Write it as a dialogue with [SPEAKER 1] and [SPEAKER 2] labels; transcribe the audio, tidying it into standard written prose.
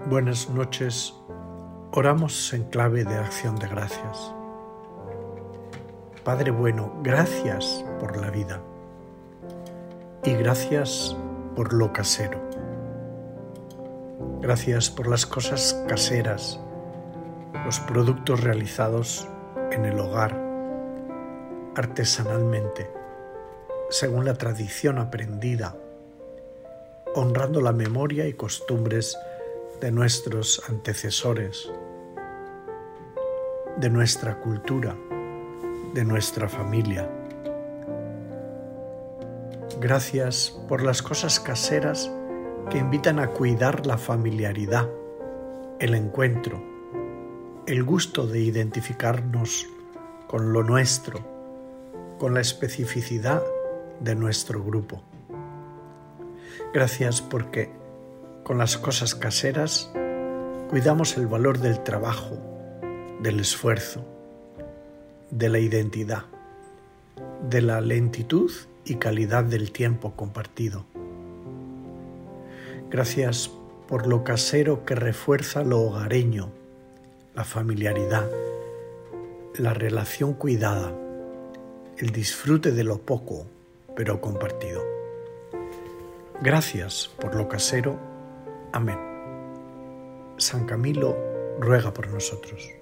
[SPEAKER 1] Buenas noches, oramos en clave de acción de gracias. Padre bueno, gracias por la vida y gracias por lo casero. Gracias por las cosas caseras, los productos realizados en el hogar, artesanalmente, según la tradición aprendida, honrando la memoria y costumbres de nuestros antecesores, de nuestra cultura, de nuestra familia. Gracias por las cosas caseras que invitan a cuidar la familiaridad, el encuentro, el gusto de identificarnos con lo nuestro, con la especificidad de nuestro grupo. Gracias porque con las cosas caseras cuidamos el valor del trabajo, del esfuerzo, de la identidad, de la lentitud y calidad del tiempo compartido. Gracias por lo casero que refuerza lo hogareño, la familiaridad, la relación cuidada, el disfrute de lo poco, pero compartido. Gracias por lo casero. Amén. San Camilo ruega por nosotros.